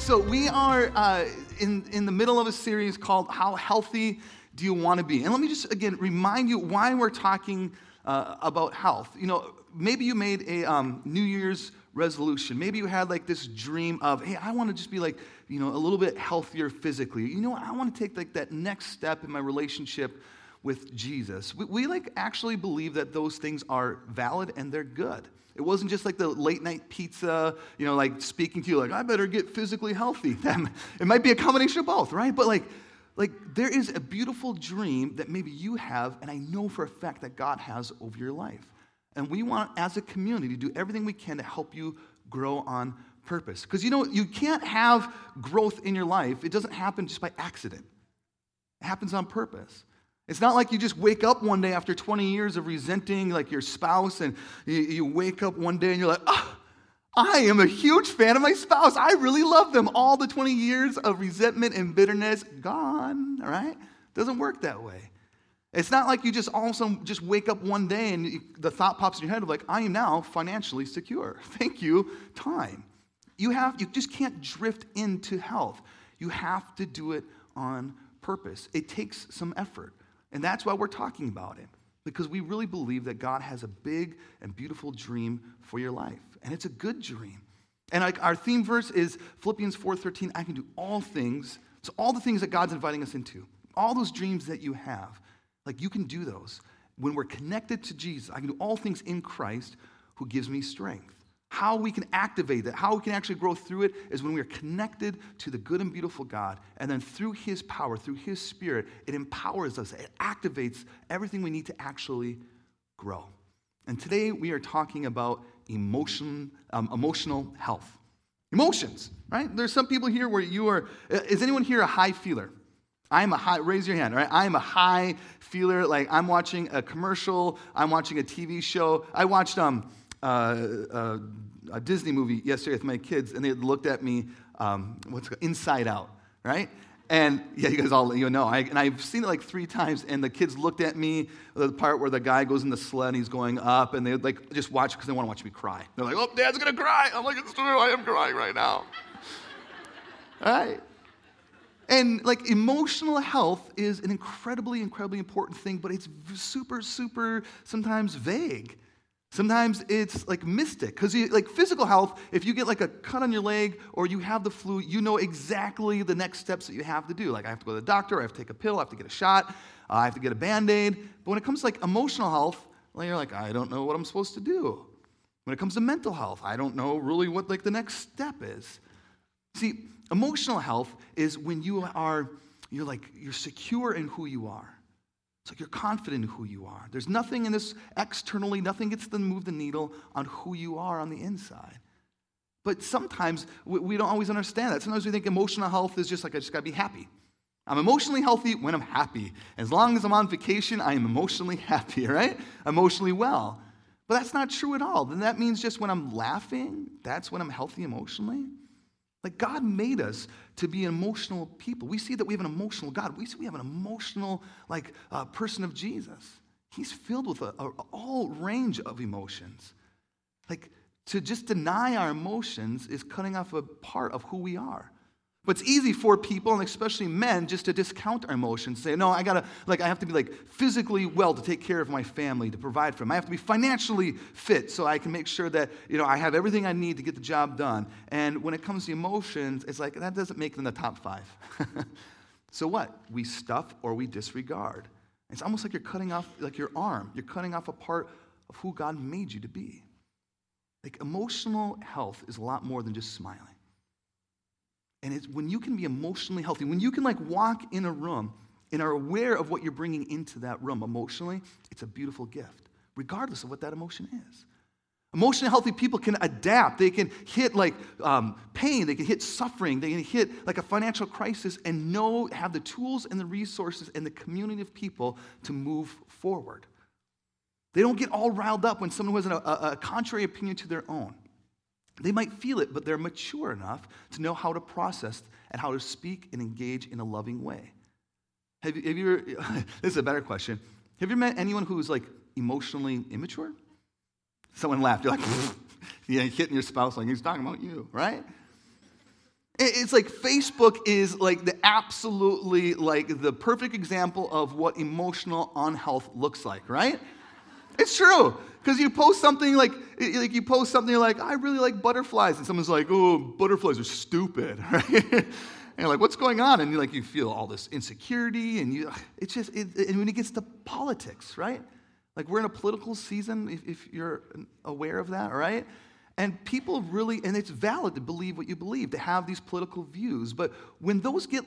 So we are in the middle of a series called How Healthy Do You Want to Be? And let me just, again, remind you why we're talking about health. You know, maybe you made a New Year's resolution. Maybe you had like this dream of, hey, I want to just be like, you know, a little bit healthier physically. You know what? I want to take like that next step in my relationship with Jesus. We like actually believe that those things are valid and they're good. It wasn't just like the late night pizza, you know, like speaking to you like, I better get physically healthy. It might be a combination of both, right? But like there is a beautiful dream that maybe you have, and I know for a fact that God has over your life. And we want, as a community, to do everything we can to help you grow on purpose. Because, you know, you can't have growth in your life. It doesn't happen just by accident. It happens on purpose. It's not like you just wake up one day after 20 years of resenting like your spouse, and you wake up one day and you're like, oh, I am a huge fan of my spouse. I really love them. All the 20 years of resentment and bitterness, gone, all right? Doesn't work that way. It's not like you just also just wake up one day and the thought pops in your head of like, I am now financially secure. Thank you, time. You just can't drift into health. You have to do it on purpose. It takes some effort. And that's why we're talking about it, because we really believe that God has a big and beautiful dream for your life, and it's a good dream. And like our theme verse is Philippians 4:13, I can do all things. So all the things that God's inviting us into, all those dreams that you have, like you can do those. When we're connected to Jesus, I can do all things in Christ who gives me strength. How we can activate that, how we can actually grow through it is when we are connected to the good and beautiful God, and then through His power, through His Spirit, it empowers us, it activates everything we need to actually grow. And today we are talking about emotional health. Emotions, right? There's some people here where you are, is anyone here a high feeler? Raise your hand, all right? I am a high feeler. Like I'm watching a commercial, I'm watching a TV show. I watched a Disney movie yesterday with my kids, and they looked at me, what's it called? Inside Out, right? And yeah, you guys all, you know, I've seen it like 3 times, and the kids looked at me, the part where the guy goes in the sled and he's going up, and they like just watch because they want to watch me cry. They're like, oh, Dad's going to cry. I'm like, it's true, I am crying right now. All right? And like emotional health is an incredibly, incredibly important thing, but it's super, super sometimes vague. Sometimes it's like mystic, because like physical health, if you get like a cut on your leg or you have the flu, you know exactly the next steps that you have to do. Like I have to go to the doctor, I have to take a pill, I have to get a shot, I have to get a Band-Aid. But when it comes to like emotional health, like, you're like, I don't know what I'm supposed to do. When it comes to mental health, I don't know really what like the next step is. See, emotional health is when you're secure in who you are. It's like you're confident in who you are. There's nothing in this externally, nothing gets to move the needle on who you are on the inside. But sometimes we don't always understand that. Sometimes we think emotional health is just like, I just got to be happy. I'm emotionally healthy when I'm happy. As long as I'm on vacation, I am emotionally happy, right? Emotionally well. But that's not true at all. Then that means just when I'm laughing, that's when I'm healthy emotionally. Like God made us to be emotional people. We see that we have an emotional God. We see we have an emotional person of Jesus. He's filled with a all range of emotions. Like to just deny our emotions is cutting off a part of who we are. But it's easy for people, and especially men, just to discount our emotions. Say, no, I have to be like physically well to take care of my family, to provide for them. I have to be financially fit so I can make sure that, you know, I have everything I need to get the job done. And when it comes to emotions, it's like, that doesn't make it in the top 5. So what? We stuff or we disregard. It's almost like you're cutting off like your arm. You're cutting off a part of who God made you to be. Like emotional health is a lot more than just smiling. And it's when you can be emotionally healthy, when you can like walk in a room and are aware of what you're bringing into that room emotionally, it's a beautiful gift, regardless of what that emotion is. Emotionally healthy people can adapt. They can hit like pain. They can hit suffering. They can hit like a financial crisis and have the tools and the resources and the community of people to move forward. They don't get all riled up when someone has a contrary opinion to their own. They might feel it, but they're mature enough to know how to process and how to speak and engage in a loving way. Have you ever, this is a better question. Have you met anyone who's like emotionally immature? Someone laughed. You're like, yeah, hitting your spouse like he's talking about you, right? It's like Facebook is like the absolutely like the perfect example of what emotional unhealth looks like, right? It's true. Because you post something like I really like butterflies, and someone's like, oh, butterflies are stupid, right? And you're like, what's going on? And you feel all this insecurity, and and when it gets to politics, right? Like we're in a political season, if you're aware of that, right? And people really, and it's valid to believe what you believe, to have these political views, but when those get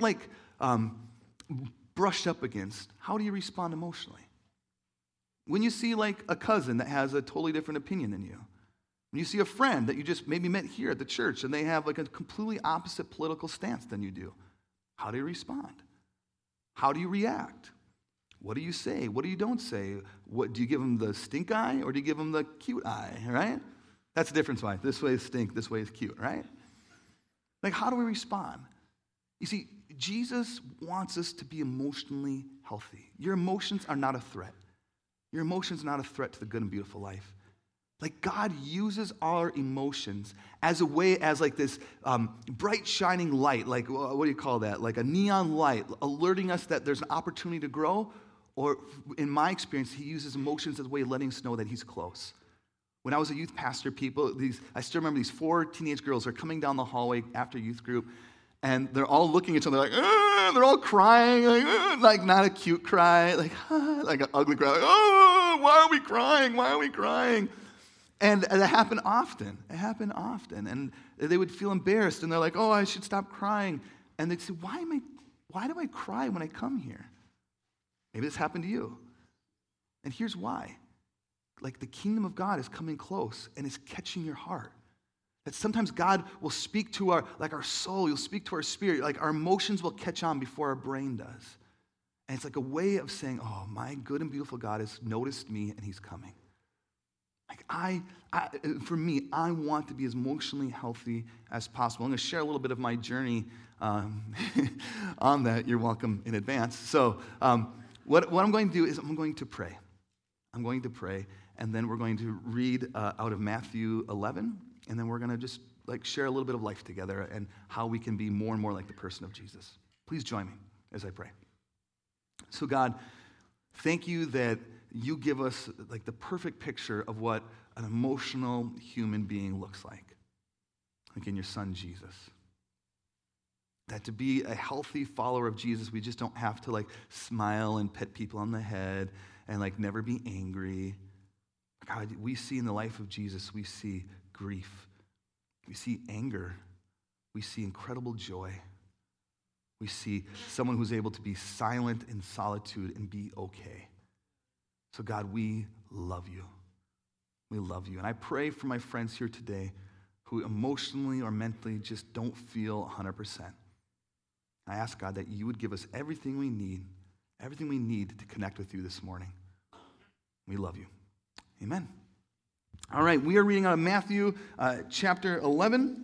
brushed up against, how do you respond emotionally? When you see like a cousin that has a totally different opinion than you, when you see a friend that you just maybe met here at the church and they have like a completely opposite political stance than you do, how do you respond? How do you react? What do you say? What do you don't say? What do you give them, the stink eye, or do you give them the cute eye, right? That's the difference, why. This way is stink, this way is cute, right? Like, how do we respond? You see, Jesus wants us to be emotionally healthy. Your emotions are not a threat. Your emotions are not a threat to the good and beautiful life. Like, God uses our emotions as a way, as like this bright shining light, like, what do you call that? Like a neon light, alerting us that there's an opportunity to grow. Or, in my experience, he uses emotions as a way of letting us know that he's close. When I was a youth pastor, I still remember these 4 teenage girls are coming down the hallway after youth group, and they're all looking at each other like, they're all crying, like not a cute cry, like an ugly cry, like, oh, why are we crying? Why are we crying? And it happened often. It happened often. And they would feel embarrassed, and they're like, oh, I should stop crying. And they'd say, why do I cry when I come here? Maybe this happened to you. And here's why. Like the kingdom of God is coming close and is catching your heart. That sometimes God will speak to our soul, he'll speak to our spirit, like our emotions will catch on before our brain does. And it's like a way of saying, oh, my good and beautiful God has noticed me and he's coming. Like for me, I want to be as emotionally healthy as possible. I'm going to share a little bit of my journey on that. You're welcome in advance. So what I'm going to do is I'm going to pray. I'm going to pray, and then we're going to read out of Matthew 11, and then we're going to just share a little bit of life together and how we can be more and more like the person of Jesus. Please join me as I pray. So God, thank you that you give us the perfect picture of what an emotional human being looks like in your son Jesus. That to be a healthy follower of Jesus, we just don't have to smile and pet people on the head and never be angry. God, we see in the life of Jesus, we see grief. We see anger. We see incredible joy. We see someone who's able to be silent in solitude and be okay. So God, we love you. We love you. And I pray for my friends here today who emotionally or mentally just don't feel 100%. I ask God that you would give us everything we need to connect with you this morning. We love you. Amen. All right, we are reading out of Matthew chapter 11.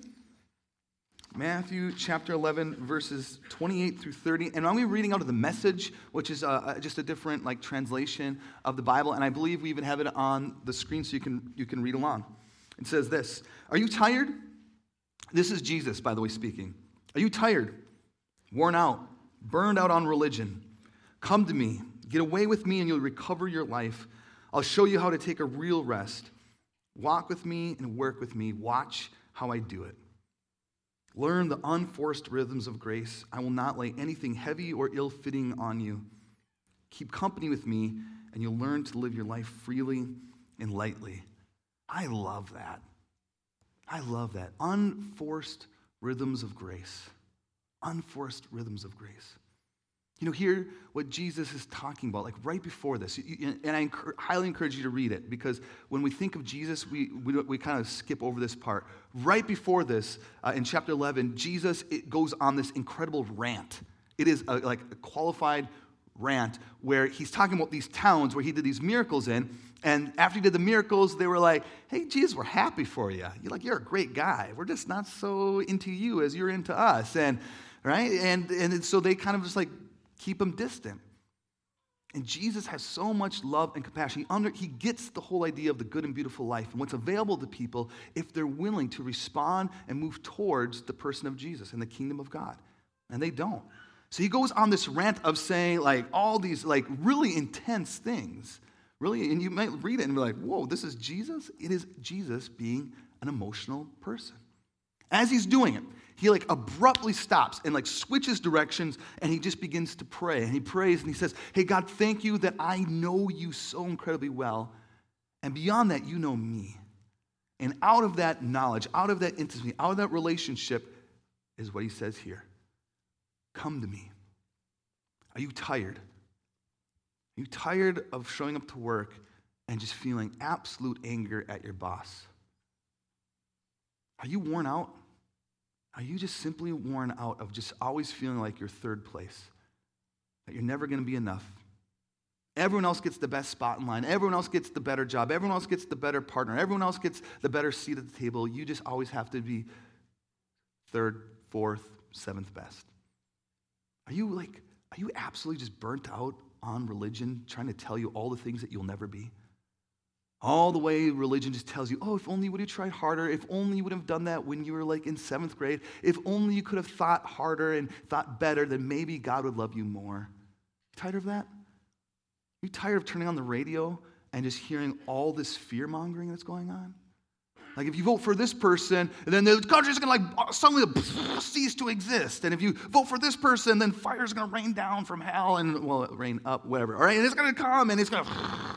Matthew chapter 11, verses 28 through 30. And I'll be reading out of the Message, which is just a different translation of the Bible. And I believe we even have it on the screen so you can read along. It says this: Are you tired? This is Jesus, by the way, speaking. Are you tired, worn out, burned out on religion? Come to me. Get away with me and you'll recover your life. I'll show you how to take a real rest. Walk with me and work with me. Watch how I do it. Learn the unforced rhythms of grace. I will not lay anything heavy or ill-fitting on you. Keep company with me, and you'll learn to live your life freely and lightly. I love that. I love that. Unforced rhythms of grace. Unforced rhythms of grace. Hear what Jesus is talking about, right before this. And I highly encourage you to read it, because when we think of Jesus, we kind of skip over this part. Right before this, in chapter 11, Jesus goes on this incredible rant. It is a qualified rant where he's talking about these towns where he did these miracles in. And after he did the miracles, they were like, hey, Jesus, we're happy for you. You're a great guy. We're just not so into you as you're into us. And right? And so they kind of just keep him distant. And Jesus has so much love and compassion. He gets the whole idea of the good and beautiful life and what's available to people if they're willing to respond and move towards the person of Jesus and the kingdom of God. And they don't. So he goes on this rant of saying like all these like really intense things. Really, and you might read it and be like, whoa, this is Jesus? It is Jesus being an emotional person. As he's doing it, he like abruptly stops and like switches directions and he just begins to pray. And he prays and he says, hey, God, thank you that I know you so incredibly well. And beyond that, you know me. And out of that knowledge, out of that intimacy, out of that relationship is what he says here. Come to me. Are you tired? Are you tired of showing up to work and just feeling absolute anger at your boss? Are you worn out? Are you just simply worn out of just always feeling like you're third place? That you're never going to be enough? Everyone else gets the best spot in line. Everyone else gets the better job. Everyone else gets the better partner. Everyone else gets the better seat at the table. You just always have to be third, fourth, seventh best. Are you absolutely just burnt out on religion, trying to tell you all the things that you'll never be? All the way religion just tells you, oh, if only you would have tried harder, if only you would have done that when you were like in 7th grade, if only you could have thought harder and thought better, then maybe God would love you more. You tired of that? Are you tired of turning on the radio and just hearing all this fear-mongering that's going on? Like if you vote for this person, then the country's going to like suddenly cease to exist. And if you vote for this person, then fire's going to rain down from hell and, well, rain up, whatever. All right, and it's going to come and it's going to...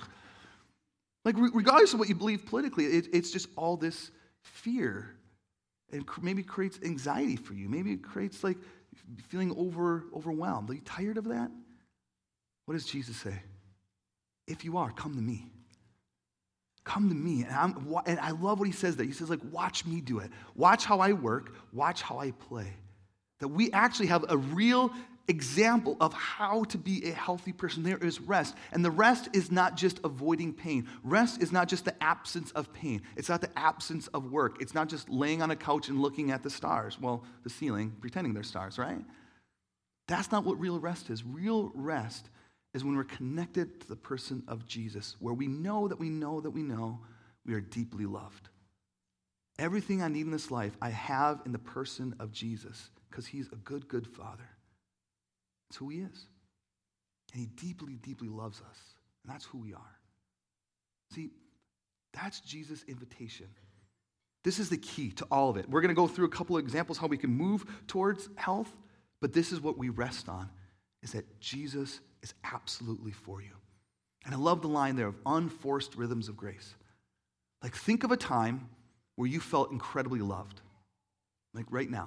Like, regardless of what you believe politically, it's just all this fear. And maybe it creates anxiety for you. Maybe it creates, like, feeling overwhelmed. Are you tired of that? What does Jesus say? If you are, come to me. Come to me. And I love what he says there. He says, like, watch me do it. Watch how I work. Watch how I play. That we actually have a real example of how to be a healthy person. There is rest. And the rest is not just avoiding pain. Rest is not just the absence of pain. It's not the absence of work. It's not just laying on a couch and looking at the stars. Well, the ceiling, pretending they're stars, right? That's not what real rest is. Real rest is when we're connected to the person of Jesus, where we know that we know that we know we are deeply loved. Everything I need in this life, I have in the person of Jesus, because he's a good, good Father. That's who he is. And he deeply, deeply loves us. And that's who we are. See, that's Jesus' invitation. This is the key to all of it. We're going to go through a couple of examples how we can move towards health, but this is what we rest on, is that Jesus is absolutely for you. And I love the line there of unforced rhythms of grace. Like, think of a time where you felt incredibly loved. Like right now.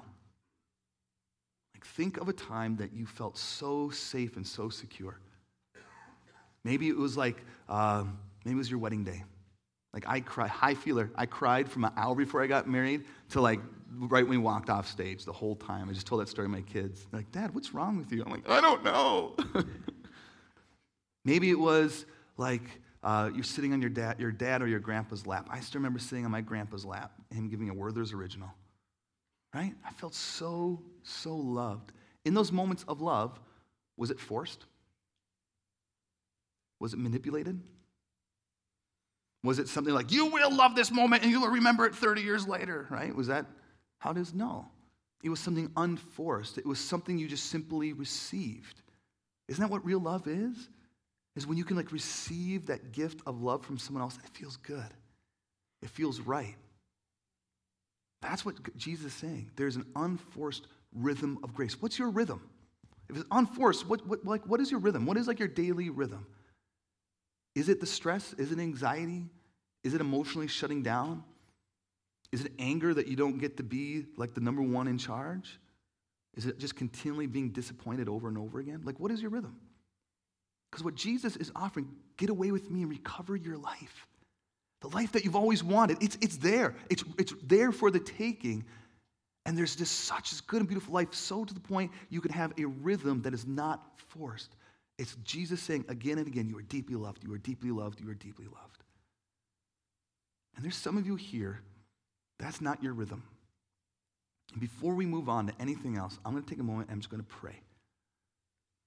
Think of a time that you felt so safe and so secure. Maybe it was like, maybe it was your wedding day. Like I cried, high feeler. I cried from an hour before I got married to like right when we walked off stage the whole time. I just told that story to my kids. They're like, Dad, what's wrong with you? I'm like, I don't know. Maybe it was like you're sitting on your dad or your grandpa's lap. I still remember sitting on my grandpa's lap and him giving me a Werther's Original. Right? I felt so, so loved. In those moments of love, was it forced? Was it manipulated? Was it something like, you will love this moment and you'll remember it 30 years later, right? Was that how it is? No. It was something unforced. It was something you just simply received. Isn't that what real love is? Is when you can like receive that gift of love from someone else, it feels good. It feels right. That's what Jesus is saying. There's an unforced rhythm of grace. What's your rhythm? If it's unforced, what is your rhythm? What is like your daily rhythm? Is it the stress? Is it anxiety? Is it emotionally shutting down? Is it anger that you don't get to be like the number one in charge? Is it just continually being disappointed over and over again? Like, what is your rhythm? Because what Jesus is offering, get away with me and recover your life. The life that you've always wanted, it's there. It's there for the taking. And there's just such a good and beautiful life, so to the point you can have a rhythm that is not forced. It's Jesus saying again and again, you are deeply loved, you are deeply loved, you are deeply loved. And there's some of you here, that's not your rhythm. And before we move on to anything else, I'm going to take a moment and I'm just going to pray.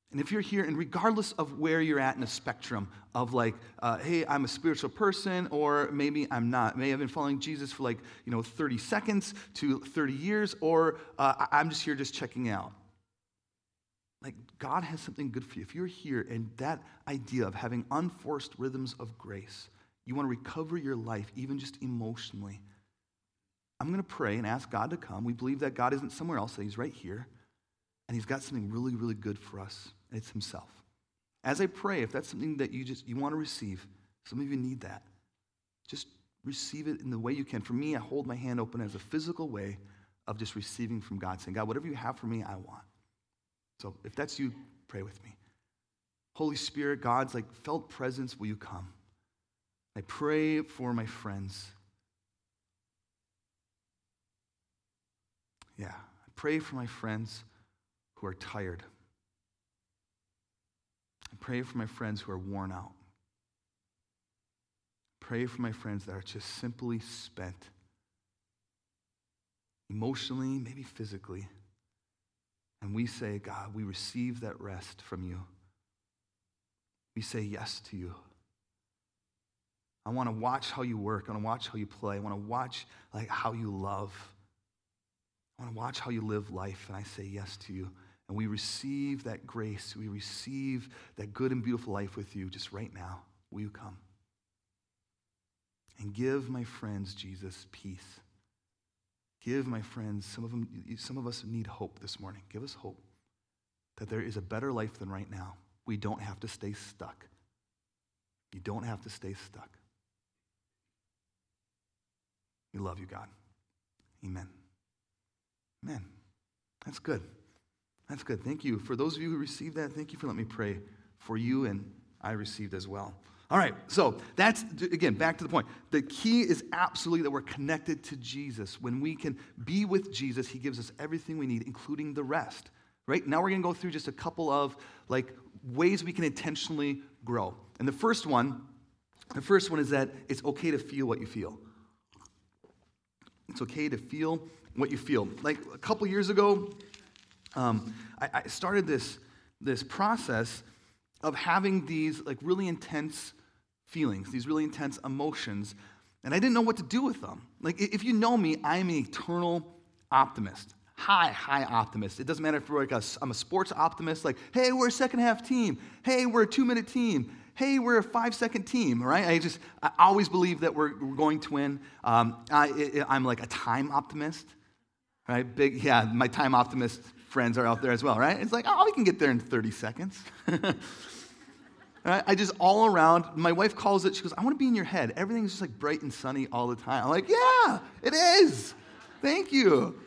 And if you're here, and regardless of where you're at in a spectrum of like, hey, I'm a spiritual person, or maybe I'm not. Maybe I've been following Jesus for 30 seconds to 30 years, or I'm just here just checking out. Like, God has something good for you. If you're here and that idea of having unforced rhythms of grace, you want to recover your life, even just emotionally, I'm going to pray and ask God to come. We believe that God isn't somewhere else, that he's right here. And he's got something really, really good for us, and it's himself. As I pray, if that's something that you want to receive, some of you need that, just receive it in the way you can. For me, I hold my hand open as a physical way of just receiving from God, saying, God, whatever you have for me, I want. So if that's you, pray with me. Holy Spirit, God's felt presence, will you come? I pray for my friends. Yeah, I pray for my friends who are tired. I pray for my friends who are worn out. Pray for my friends that are just simply spent, emotionally, maybe physically. And we say, God, we receive that rest from you. We say yes to you. I want to watch how you work. I want to watch how you play. I want to watch how you love. I want to watch how you live life. And I say yes to you. And we receive that grace. We receive that good and beautiful life with you just right now. Will you come? And give my friends, Jesus, peace. Give my friends, some of us need hope this morning. Give us hope that there is a better life than right now. We don't have to stay stuck. You don't have to stay stuck. We love you, God. Amen. Amen. That's good. That's good. Thank you. For those of you who received that, thank you for letting me pray for you, and I received as well. All right, so that's, again, back to the point. The key is absolutely that we're connected to Jesus. When we can be with Jesus, he gives us everything we need, including the rest. Right? Now we're going to go through just a couple of ways we can intentionally grow. And the first one is that it's okay to feel what you feel. It's okay to feel what you feel. A couple years ago, I started this process of having these really intense feelings, these really intense emotions, and I didn't know what to do with them. If you know me, I'm an eternal optimist. High optimist. It doesn't matter if I'm a sports optimist, hey, we're a second half team. Hey, we're a 2-minute team. Hey, we're a 5-second team, right? I always believe that we're going to win. I'm a time optimist, right? My time optimist friends are out there as well, right? It's we can get there in 30 seconds. Right? I just all around, my wife calls it, she goes, I want to be in your head. Everything's just bright and sunny all the time. I'm yeah, it is. Thank you.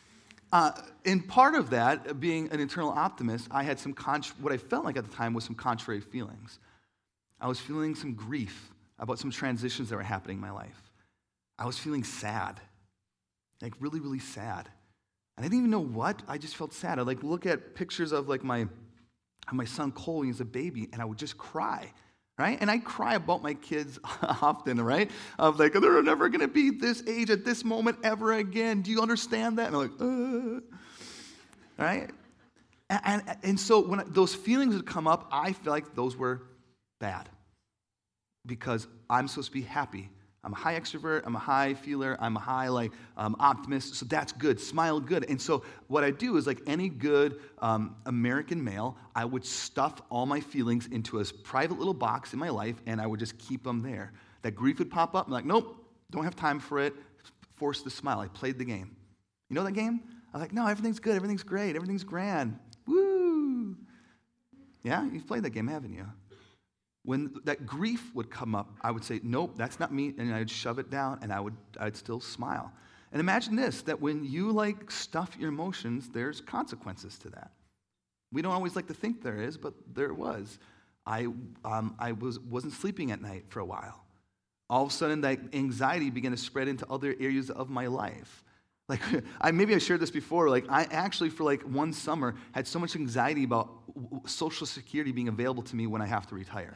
And part of that, being an eternal optimist, I had what I felt like at the time was some contrary feelings. I was feeling some grief about some transitions that were happening in my life. I was feeling sad, really, really sad. And I didn't even know what. I just felt sad. I'd look at pictures of my son Cole when he was a baby, and I would just cry, right? And I cry about my kids often, right? Of they're never going to be this age at this moment ever again. Do you understand that? And I'm right? And so when those feelings would come up, I feel like those were bad because I'm supposed to be happy. I'm a high extrovert, I'm a high feeler, I'm a high optimist, so that's good, smile good. And so what I do is any good American male, I would stuff all my feelings into a private little box in my life, and I would just keep them there. That grief would pop up, I'm nope, don't have time for it, force the smile. I played the game. You know that game? I'm no, everything's good, everything's great, everything's grand, woo! Yeah, you've played that game, haven't you? When that grief would come up, I would say, nope, that's not me, and I'd shove it down, and I'd still smile. And imagine this, that when you stuff your emotions, there's consequences to that. We don't always like to think there is, but there was. I wasn't sleeping at night for a while. All of a sudden, that anxiety began to spread into other areas of my life. Maybe I shared this before. I actually, for one summer, had so much anxiety about Social Security being available to me when I have to retire.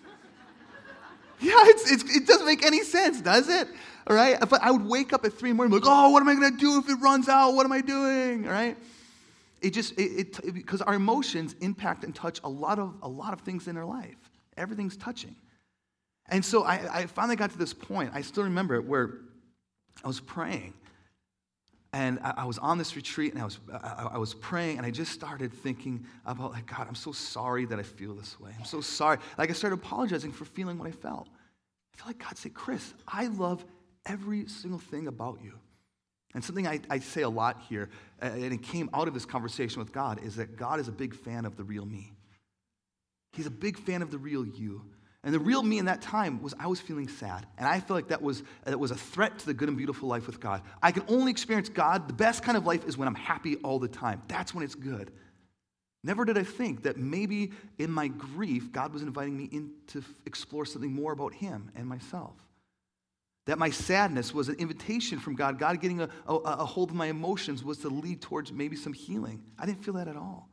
Yeah, it doesn't make any sense, does it? All right? But I would wake up at 3 in the morning, oh, what am I going to do if it runs out? What am I doing? All right? because our emotions impact and touch a lot of things in our life. Everything's touching. And so I finally got to this point. I still remember it, where I was praying, and I was on this retreat, and I was praying, and I just started thinking about, like, God, I'm so sorry that I feel this way. I'm so sorry. Like, I started apologizing for feeling what I felt. I felt like God said, Chris, I love every single thing about you. And something I say a lot here, and it came out of this conversation with God, is that God is a big fan of the real me. He's a big fan of the real you. And the real me in that time was I was feeling sad. And I felt like that was a threat to the good and beautiful life with God. I can only experience God. The best kind of life is when I'm happy all the time. That's when it's good. Never did I think that maybe in my grief, God was inviting me in to explore something more about him and myself. That my sadness was an invitation from God. God getting a hold of my emotions was to lead towards maybe some healing. I didn't feel that at all.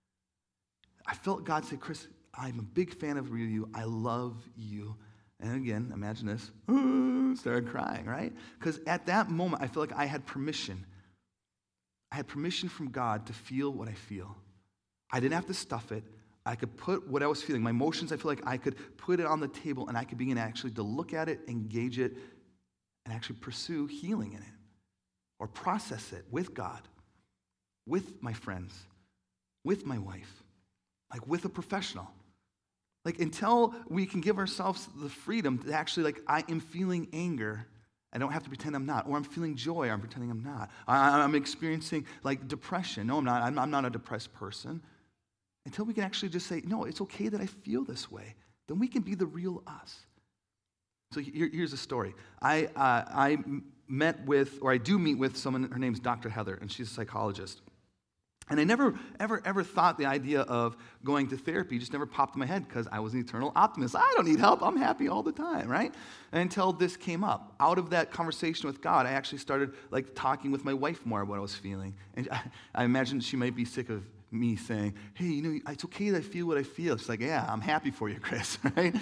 I felt God say, Chris, I'm a big fan of you. I love you. And again, imagine this. Started crying, right? Because at that moment, I feel like I had permission. I had permission from God to feel what I feel. I didn't have to stuff it. I could put what I was feeling, my emotions, I feel like I could put it on the table, and I could begin actually to look at it, engage it, and actually pursue healing in it, or process it with God, with my friends, with my wife, like with a professional. Like, until we can give ourselves the freedom to actually, like, I am feeling anger, I don't have to pretend I'm not. Or I'm feeling joy, I'm pretending I'm not. I'm experiencing, like, depression. No, I'm not. I'm not a depressed person. Until we can actually just say, no, it's okay that I feel this way. Then we can be the real us. So here's a story. I do meet with someone, her name's Dr. Heather, and she's a psychologist. And I never, ever thought the idea of going to therapy just never popped in my head, because I was an eternal optimist. I don't need help. I'm happy all the time, right? Until this came up. Out of that conversation with God, I actually started, like, talking with my wife more about what I was feeling. And I imagine she might be sick of me saying, hey, you know, it's okay that I feel what I feel. She's like, yeah, I'm happy for you, Chris, right?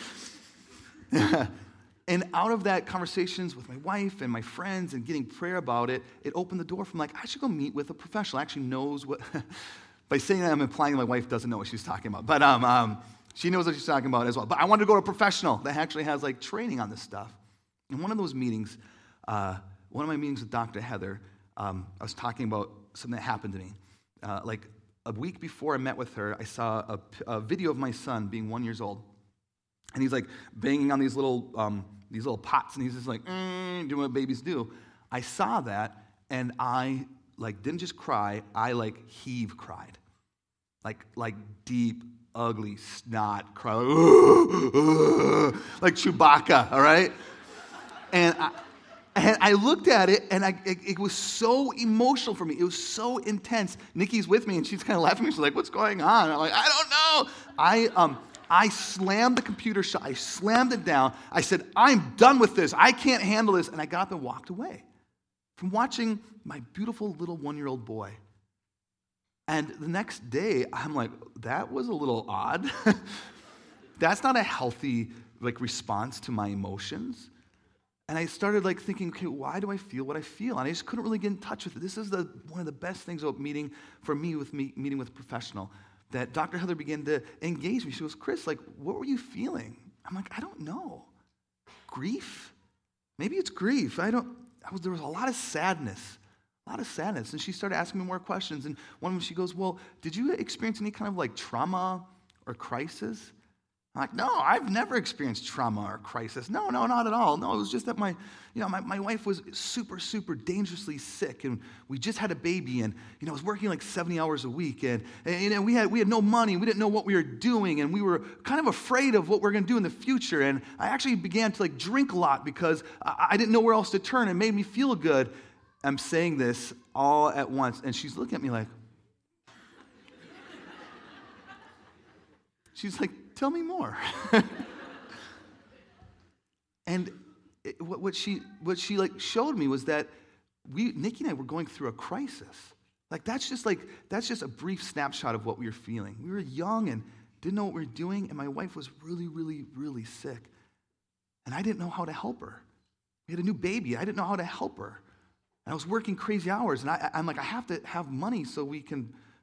And out of that conversations with my wife and my friends and getting prayer about it, it opened the door from, like, I should go meet with a professional. Actually knows what, by saying that I'm implying my wife doesn't know what she's talking about. But she knows what she's talking about as well. But I wanted to go to a professional that actually has, like, training on this stuff. In one of those meetings, one of my meetings with Dr. Heather, I was talking about something that happened to me. Like a week before I met with her, I saw a video of my son being 1 year old. And he's, like, banging on these little pots, and he's just like, doing what babies do. I saw that, and I, like, didn't just cry, I, like, cried. Like deep, ugly snot cry. Like Chewbacca, all right? And I looked at it, and it was so emotional for me. It was so intense. Nikki's with me, and she's kind of laughing at me. She's like, what's going on? And I'm like, I don't know. I slammed the computer shut. I slammed it down. I said, I'm done with this. I can't handle this. And I got up and walked away from watching my beautiful little 1 year old boy. And the next day, I'm like, that was a little odd. That's not a healthy, like, response to my emotions. And I started, like, thinking, okay, why do I feel what I feel? And I just couldn't really get in touch with it. This is one of the best things about meeting with a professional, that Dr. Heather began to engage me. She goes, Chris, like, what were you feeling? I'm like, I don't know. Grief? Maybe it's grief. There was a lot of sadness. And she started asking me more questions. And one of them, she goes, well, did you experience any kind of, like, trauma or crisis? I'm like, no, I've never experienced trauma or crisis. No, not at all. No, it was just that my wife was super, super dangerously sick, and we just had a baby, and, I was working like 70 hours a week, and we had no money, we didn't know what we were doing, and we were kind of afraid of what we're going to do in the future, and I actually began to, like, drink a lot because I didn't know where else to turn. It made me feel good. I'm saying this all at once, and she's looking at me like, she's like, tell me more. And what she like showed me was that Nikki and I were going through a crisis. Like, that's just a brief snapshot of what we were feeling. We were young and didn't know what we were doing, and my wife was really, really, really sick. And I didn't know how to help her. We had a new baby. I didn't know how to help her. And I was working crazy hours, and I'm like, I have to have money so we can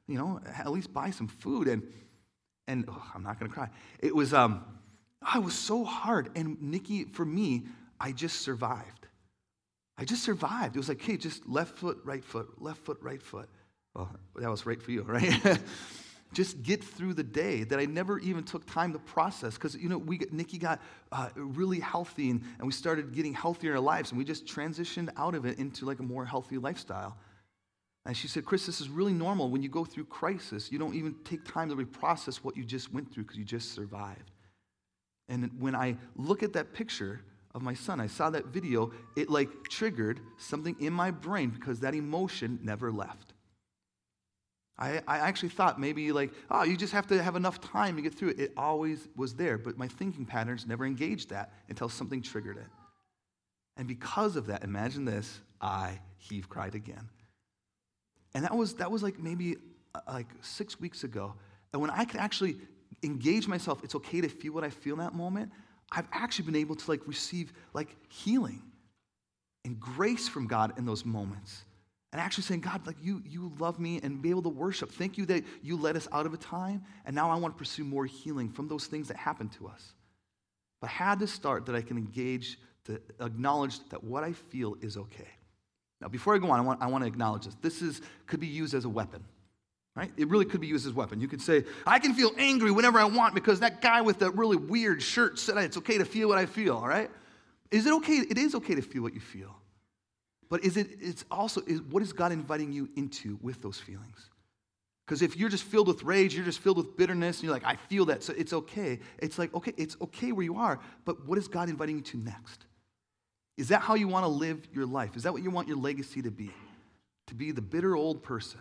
at least buy some food. And I'm not going to cry. It was so hard. And Nikki, for me, I just survived. It was like, hey, just left foot, right foot, left foot, right foot. Well, that was right for you, right? Just get through the day that I never even took time to process. Because, Nikki got really healthy and we started getting healthier in our lives. And we just transitioned out of it into like a more healthy lifestyle. And she said, Chris, this is really normal. When you go through crisis, you don't even take time to reprocess what you just went through because you just survived. And when I look at that picture of my son, I saw that video, it like triggered something in my brain because that emotion never left. I actually thought maybe like, you just have to have enough time to get through it. It always was there, but my thinking patterns never engaged that until something triggered it. And because of that, imagine this, I cried again. And that was like maybe like 6 weeks ago. And when I could actually engage myself, it's okay to feel what I feel in that moment, I've actually been able to like receive like healing and grace from God in those moments. And actually saying, God, like you love me, and be able to worship. Thank you that you led us out of a time, and now I want to pursue more healing from those things that happened to us. But I had to start that I can engage, to acknowledge that what I feel is okay. Now, before I go on, I want to acknowledge this. This could be used as a weapon, right? It really could be used as a weapon. You could say, I can feel angry whenever I want because that guy with that really weird shirt said it's okay to feel what I feel, all right? Is it okay? It is okay to feel what you feel. But what is God inviting you into with those feelings? Because if you're just filled with rage, you're just filled with bitterness, and you're like, I feel that, so it's okay. It's like, okay, it's okay where you are, but what is God inviting you to next? Is that how you want to live your life? Is that what you want your legacy to be? To be the bitter old person?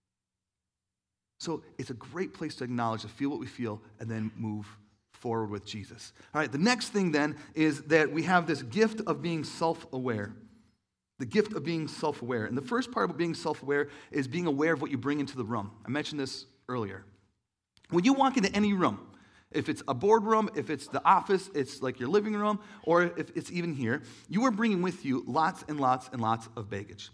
So it's a great place to acknowledge, to feel what we feel, and then move forward with Jesus. All right, the next thing then is that we have this gift of being self-aware. The gift of being self-aware. And the first part of being self-aware is being aware of what you bring into the room. I mentioned this earlier. When you walk into any room, if it's a boardroom, if it's the office, it's like your living room, or if it's even here, you are bringing with you lots and lots and lots of baggage.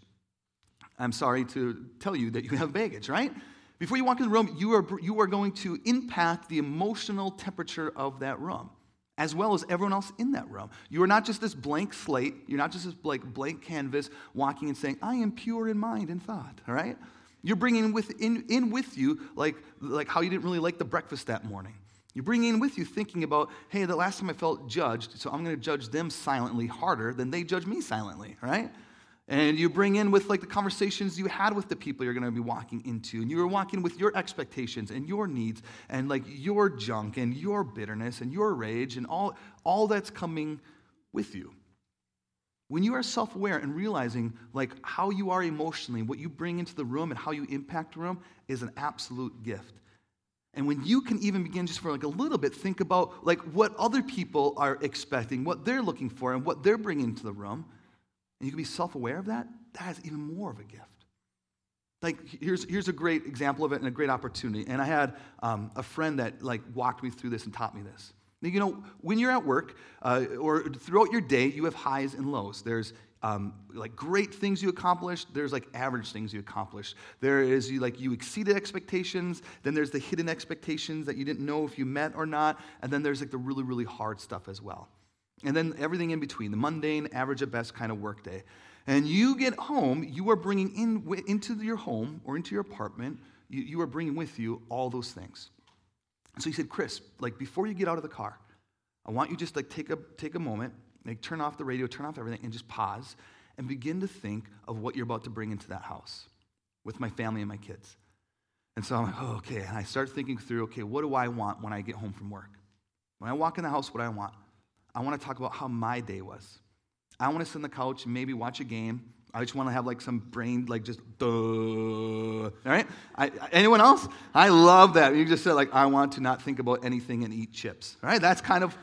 I'm sorry to tell you that you have baggage, right? Before you walk in the room, you are going to impact the emotional temperature of that room, as well as everyone else in that room. You are not just this blank slate. You're not just this blank canvas walking and saying, I am pure in mind and thought, all right? You're bringing in with you like how you didn't really like the breakfast that morning. You're bringing in with you thinking about, hey, the last time I felt judged, so I'm going to judge them silently harder than they judge me silently, right? And you bring in with like the conversations you had with the people you're going to be walking into. And you're walking with your expectations and your needs and like your junk and your bitterness and your rage and all that's coming with you. When you are self-aware and realizing like how you are emotionally, what you bring into the room and how you impact the room is an absolute gift. And when you can even begin just for like a little bit, think about like what other people are expecting, what they're looking for and what they're bringing into the room, and you can be self-aware of that, that is even more of a gift. Like, here's a great example of it and a great opportunity. And I had a friend that, like, walked me through this and taught me this. You know, when you're at work or throughout your day, you have highs and lows. There's, like, great things you accomplish. There's, like, average things you accomplish. There is, you exceeded expectations. Then there's the hidden expectations that you didn't know if you met or not. And then there's, like, the really, really hard stuff as well. And then everything in between, the mundane, average at best kind of workday. And you get home, you are bringing into your home or into your apartment, you are bringing with you all those things. And so he said, Chris, like before you get out of the car, I want you just like take a moment, like turn off the radio, turn off everything, and just pause and begin to think of what you're about to bring into that house with my family and my kids. And so I'm like, oh, okay. And I start thinking through, okay, what do I want when I get home from work? When I walk in the house, what do I want? I want to talk about how my day was. I want to sit on the couch and maybe watch a game. I just want to have like some brain, like just, duh. All right? Anyone else? I love that. You just said like, I want to not think about anything and eat chips. All right? It's kind of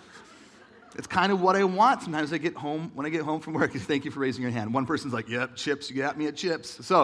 what I want. Sometimes when I get home from work, thank you for raising your hand. One person's like, yep, chips, you got me at chips. So,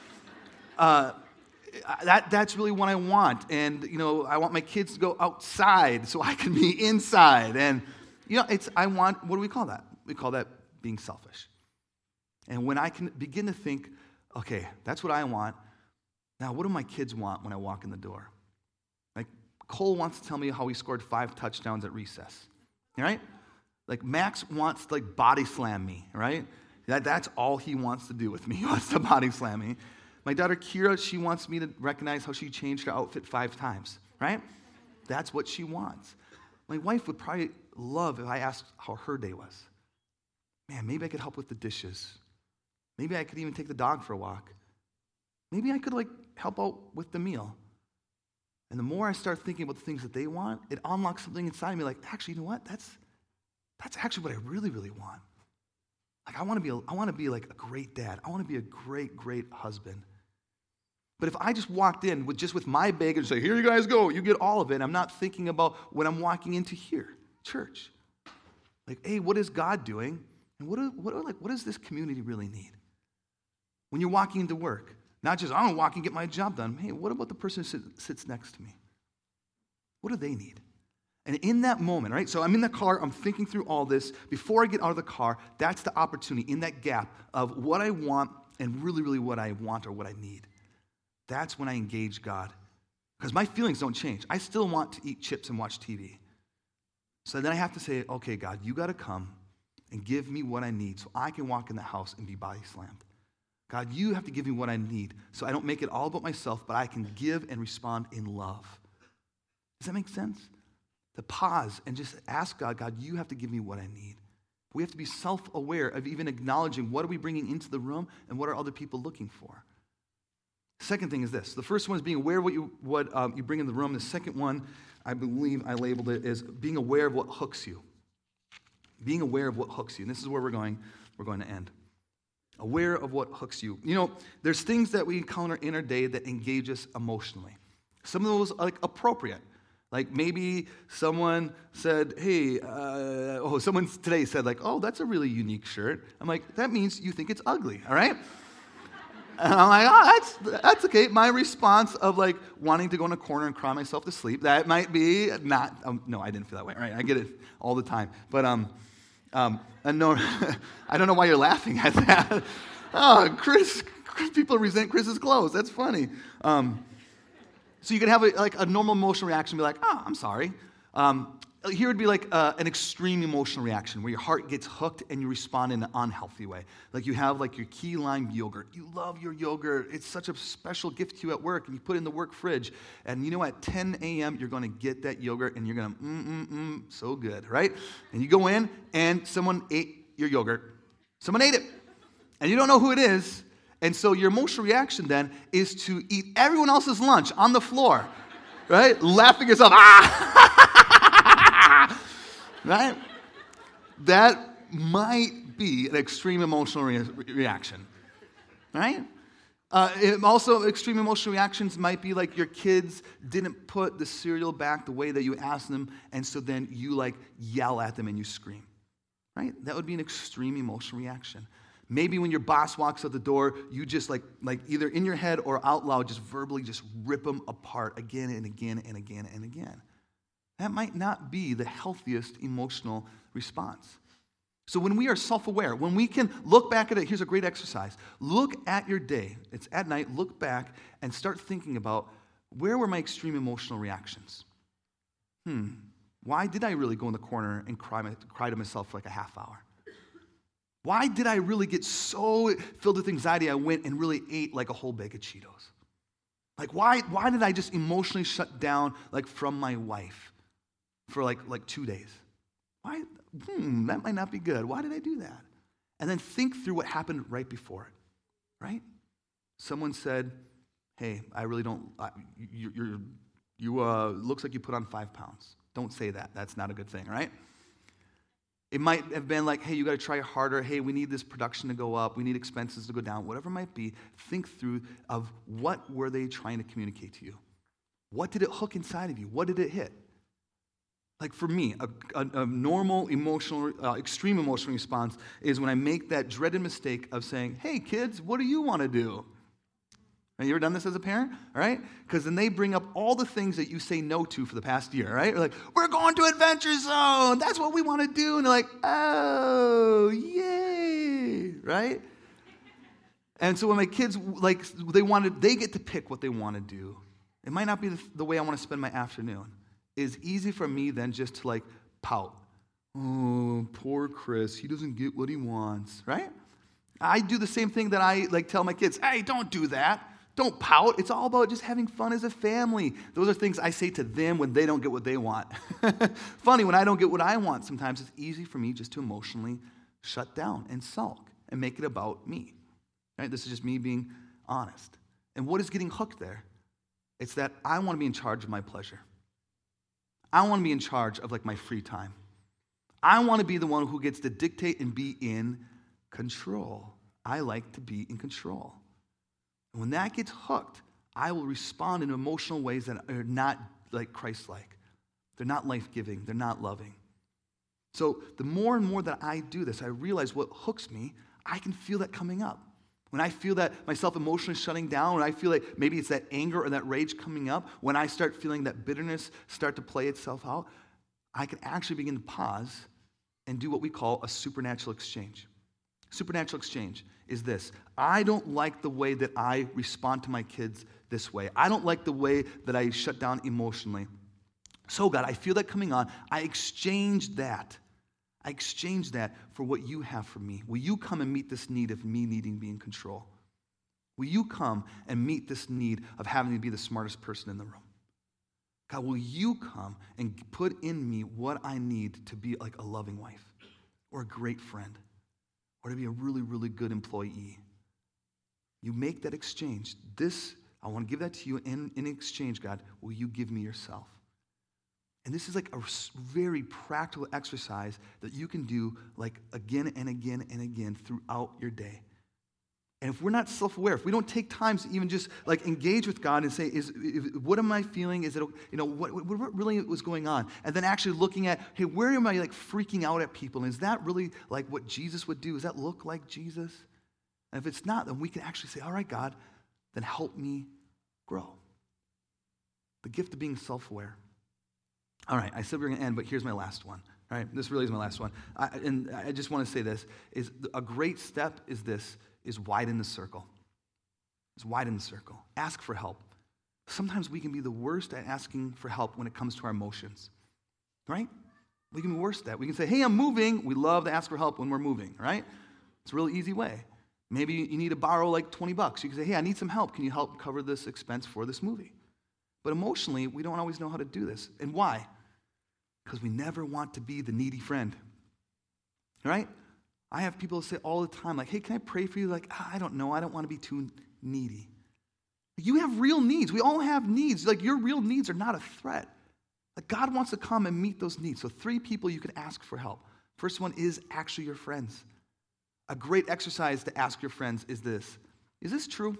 that's really what I want. And, I want my kids to go outside so I can be inside. And, what do we call that? We call that being selfish. And when I can begin to think, okay, that's what I want, Now, what do my kids want when I walk in the door? Like, Cole wants to tell me how he scored 5 touchdowns at recess, right? Like, Max wants to, like, body slam me, right? That's all he wants to do with me. He wants to body slam me. My daughter Kira, she wants me to recognize how she changed her outfit 5 times, right? That's what she wants. My wife would probably love if I asked how her day was. Man, maybe I could help with the dishes. Maybe I could even take the dog for a walk. Maybe I could, like, help out with the meal. And the more I start thinking about the things that they want, it unlocks something inside me like, actually, you know what? That's actually what I really, really want. Like, I want to be like a great dad. I want to be a great, great husband. But if I just walked in with my bag and say, here you guys go, you get all of it, I'm not thinking about when I'm walking into here, church. Like, hey, what is God doing? And what does this community really need? When you're walking into work, not just, I want to walk and get my job done. Hey, what about the person who sits next to me? What do they need? And in that moment, right, so I'm in the car, I'm thinking through all this. Before I get out of the car, that's the opportunity in that gap of what I want and really, really what I want or what I need. That's when I engage God. Because my feelings don't change. I still want to eat chips and watch TV. So then I have to say, okay, God, you got to come and give me what I need so I can walk in the house and be body slammed. God, you have to give me what I need so I don't make it all about myself, but I can give and respond in love. Does that make sense? To pause and just ask God, God, you have to give me what I need. We have to be self-aware of even acknowledging what are we bringing into the room and what are other people looking for. Second thing is this. The first one is being aware of what you bring in the room. The second one, I believe I labeled it, is being aware of what hooks you. Being aware of what hooks you. And this is where we're going to end. Aware of what hooks you. You know, there's things that we encounter in our day that engage us emotionally. Some of those are like appropriate. Like maybe someone said, hey, someone today said like, oh, that's a really unique shirt. I'm like, that means you think it's ugly, all right? And I'm like, oh, that's okay. My response of like wanting to go in a corner and cry myself to sleep, that might be not, no, I didn't feel that way, right? I get it all the time. But, and no, I don't know why you're laughing at that. Oh, Chris, people resent Chris's clothes. That's funny. So you can have a normal emotional reaction and be like, oh, I'm sorry. Here would be like an extreme emotional reaction where your heart gets hooked and you respond in an unhealthy way. Like you have like your key lime yogurt. You love your yogurt. It's such a special gift to you at work, and you put it in the work fridge. And you know at 10 a.m. you're going to get that yogurt and you're going to, so good, right? And you go in and someone ate your yogurt. Someone ate it. And you don't know who it is. And so your emotional reaction then is to eat everyone else's lunch on the floor, right? Laughing yourself, right? That might be an extreme emotional reaction, right? Also, extreme emotional reactions might be like your kids didn't put the cereal back the way that you asked them, and so then you like yell at them and you scream, right? That would be an extreme emotional reaction. Maybe when your boss walks out the door, you just like either in your head or out loud, just verbally just rip them apart again and again and again and again. That might not be the healthiest emotional response. So when we are self-aware, when we can look back at it, here's a great exercise. Look at your day. It's at night. Look back and start thinking about where were my extreme emotional reactions? Why did I really go in the corner and cry to myself for like a half hour? Why did I really get so filled with anxiety I went and really ate like a whole bag of Cheetos? Like why did I just emotionally shut down like from my wife for like 2 days? Why? That might not be good. Why did I do that? And then think through what happened right before it, right? Someone said, hey, I really don't, looks like you put on 5 pounds. Don't say that. That's not a good thing, right? It might have been like, hey, you got to try harder. Hey, we need this production to go up. We need expenses to go down. Whatever it might be, think through of what were they trying to communicate to you? What did it hook inside of you? What did it hit? Like for me, a normal emotional, extreme emotional response is when I make that dreaded mistake of saying, hey, kids, what do you want to do? Have you ever done this as a parent? All right? Because then they bring up all the things that you say no to for the past year, right? They're like, we're going to Adventure Zone. That's what we want to do. And they're like, oh, yay, right? And so when my kids, they get to pick what they want to do. It might not be the way I want to spend my afternoon. It's easy for me then just to pout. Oh, poor Chris, he doesn't get what he wants, right? I do the same thing that I tell my kids, hey, don't do that. Don't pout. It's all about just having fun as a family. Those are things I say to them when they don't get what they want. Funny, when I don't get what I want, sometimes it's easy for me just to emotionally shut down and sulk and make it about me. Right? This is just me being honest. And what is getting hooked there? It's that I want to be in charge of my pleasure. I want to be in charge of my free time. I want to be the one who gets to dictate and be in control. I like to be in control. And when that gets hooked, I will respond in emotional ways that are not Christ-like. They're not life-giving. They're not loving. So the more and more that I do this, I realize what hooks me, I can feel that coming up. When I feel that myself emotionally shutting down, when I feel like maybe it's that anger or that rage coming up, when I start feeling that bitterness start to play itself out, I can actually begin to pause and do what we call a supernatural exchange. Supernatural exchange is this. I don't like the way that I respond to my kids this way. I don't like the way that I shut down emotionally. So God, I feel that coming on. I exchange that. I exchange that for what you have for me. Will you come and meet this need of me needing to be in control? Will you come and meet this need of having to be the smartest person in the room? God, will you come and put in me what I need to be like a loving wife or a great friend or to be a really, really good employee? You make that exchange. I want to give that to you. In exchange, God, will you give me yourself? And this is a very practical exercise that you can do again and again and again throughout your day. And if we're not self-aware, if we don't take time to even just engage with God and say, what am I feeling? Is it, what really was going on? And then actually looking at, hey, where am I freaking out at people? And is that really what Jesus would do? Does that look like Jesus? And if it's not, then we can actually say, all right, God, then help me grow. The gift of being self-aware. All right, I said we we're going to end, but here's my last one. All right, this really is my last one. And I just want to say this, is a great step is widen the circle. Is widen the circle. Ask for help. Sometimes we can be the worst at asking for help when it comes to our emotions, right? We can be worse at that. We can say, hey, I'm moving. We love to ask for help when we're moving, right? It's a really easy way. Maybe you need to borrow $20. You can say, hey, I need some help. Can you help cover this expense for this movie? But emotionally, we don't always know how to do this. And why? Because we never want to be the needy friend, right? I have people say all the time, hey, can I pray for you? I don't know. I don't want to be too needy. You have real needs. We all have needs. Your real needs are not a threat. God wants to come and meet those needs. So 3 people you can ask for help. First one is actually your friends. A great exercise to ask your friends is this. Is this true?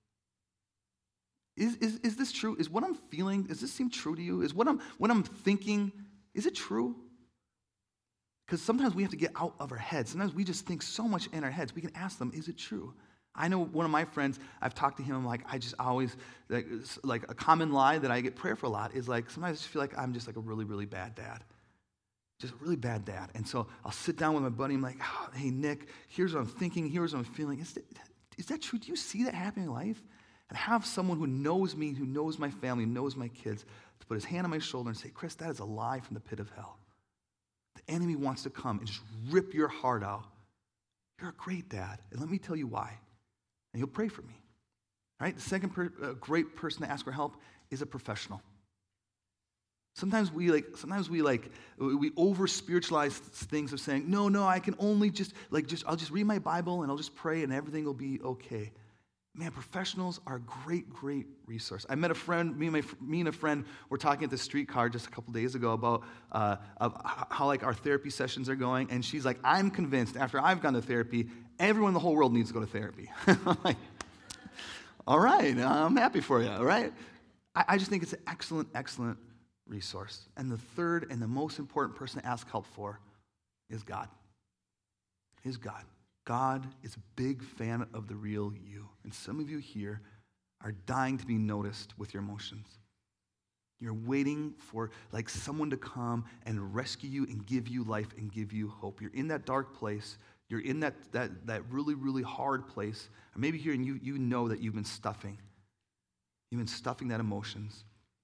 Is this true? Is what I'm feeling, does this seem true to you? Is what I'm thinking, is it true? Because sometimes we have to get out of our heads. Sometimes we just think so much in our heads. We can ask them, is it true? I know one of my friends, I've talked to him, I just always, a common lie that I get prayer for a lot is sometimes I just feel like I'm just a really, really bad dad. Just a really bad dad. And so I'll sit down with my buddy, I'm oh, hey, Nick, here's what I'm thinking, here's what I'm feeling. Is that true? Do you see that happening in life? And have someone who knows me, who knows my family, knows my kids, to put his hand on my shoulder and say, Chris, that is a lie from the pit of hell. The enemy wants to come and just rip your heart out. You're a great dad, and let me tell you why. And he'll pray for me. All right? The second great person to ask for help is a professional. Sometimes we over spiritualize things of saying, no, I can only I'll just read my Bible and I'll just pray and everything will be okay. Man, professionals are a great, great resource. I met a friend, me and a friend were talking at the streetcar just a couple days ago about how our therapy sessions are going, and she's like, I'm convinced after I've gone to therapy, everyone in the whole world needs to go to therapy. I'm like, all right, I'm happy for you, all right? I just think it's an excellent, excellent resource. And the third and the most important person to ask help for is God. Is God. God is a big fan of the real you. And some of you here are dying to be noticed with your emotions. You're waiting for someone to come and rescue you and give you life and give you hope. You're in that dark place. You're in that really, really hard place. Or maybe here and you know that you've been stuffing. You've been stuffing that emotions.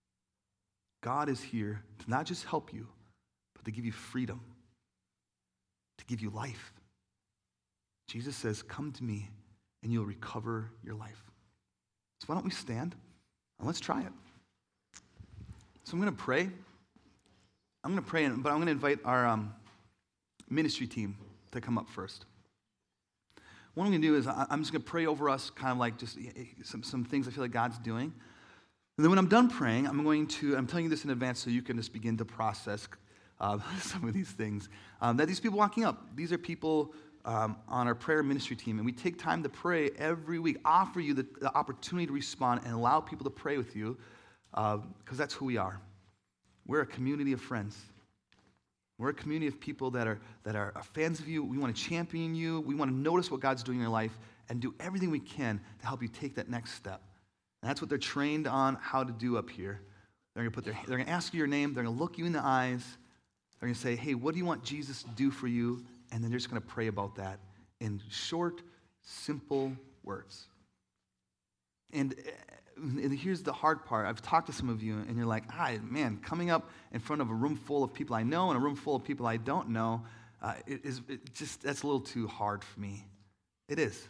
God is here to not just help you, but to give you freedom, to give you life. Jesus says, come to me and you'll recover your life. So why don't we stand and let's try it. So I'm going to pray. But I'm going to invite our ministry team to come up first. What I'm going to do is I'm just going to pray over us, kind of like just some things I feel like God's doing. And then when I'm done praying, I'm telling you this in advance so you can just begin to process some of these things. That these people walking up, these are people on our prayer ministry team, and we take time to pray every week, offer you the opportunity to respond and allow people to pray with you, because that's who we are. We're a community of friends. We're a community of people that are fans of you. We want to champion you. We want to notice what God's doing in your life and do everything we can to help you take that next step. And that's what they're trained on how to do up here. They're going to ask you your name. They're going to look you in the eyes. They're going to say, hey, what do you want Jesus to do for you? And then they're just going to pray about that in short, simple words. And here's the hard part. I've talked to some of you, and you're like, man, coming up in front of a room full of people I know and a room full of people I don't know, that's a little too hard for me. It is.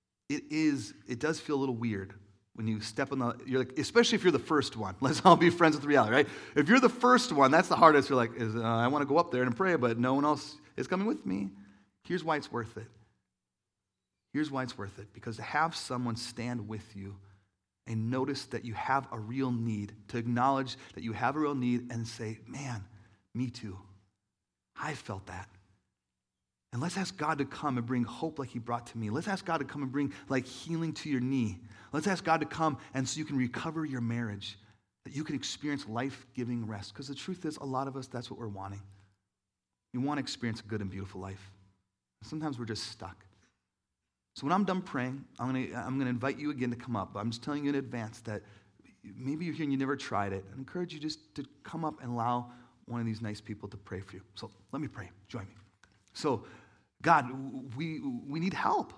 It does feel a little weird when you step on you're like, especially if you're the first one. Let's all be friends with reality, right? If you're the first one, that's the hardest. You're like, I want to go up there and pray, but no one else is coming with me. Here's why it's worth it. Here's why it's worth it. Because to have someone stand with you and notice that you have a real need, to acknowledge that you have a real need and say, man, me too. I felt that. And let's ask God to come and bring hope like he brought to me. Let's ask God to come and bring like healing to your knee. Let's ask God to come and so you can recover your marriage, that you can experience life-giving rest. Because the truth is, a lot of us, that's what we're wanting. We want to experience a good and beautiful life. Sometimes we're just stuck. So when I'm done praying, I'm going to invite you again to come up. But I'm just telling you in advance that maybe you're here and you never tried it. I encourage you just to come up and allow one of these nice people to pray for you. So let me pray. Join me. So, God, we need help.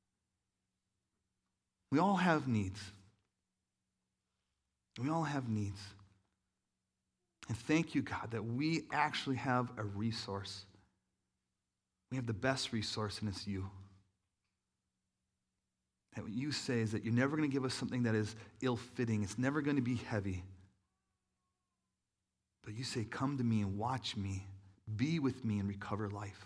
We all have needs. We all have needs. And thank you, God, that we actually have a resource. We have the best resource, and it's you. And what you say is that you're never going to give us something that is ill-fitting. It's never going to be heavy. But you say, come to me and watch me. Be with me and recover life.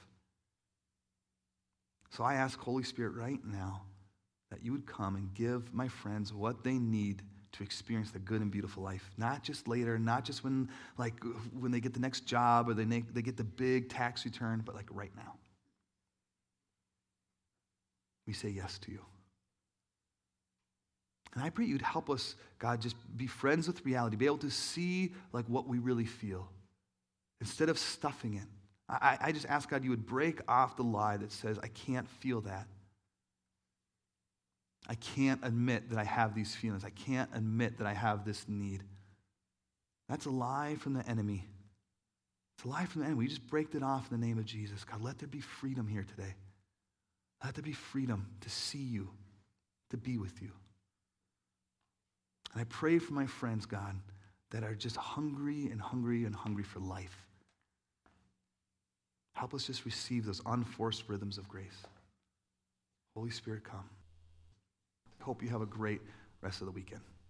So I ask, Holy Spirit, right now, that you would come and give my friends what they need to experience the good and beautiful life. Not just later, not just when they get the next job or they get the big tax return, but like right now. We say yes to you. And I pray you'd help us, God, just be friends with reality, be able to see like what we really feel instead of stuffing it. I just ask, God, you would break off the lie that says, I can't feel that. I can't admit that I have these feelings. I can't admit that I have this need. That's a lie from the enemy. It's a lie from the enemy. We just break it off in the name of Jesus. God, let there be freedom here today. Let there be freedom to see you, to be with you. And I pray for my friends, God, that are just hungry and hungry and hungry for life. Help us just receive those unforced rhythms of grace. Holy Spirit, come. I hope you have a great rest of the weekend.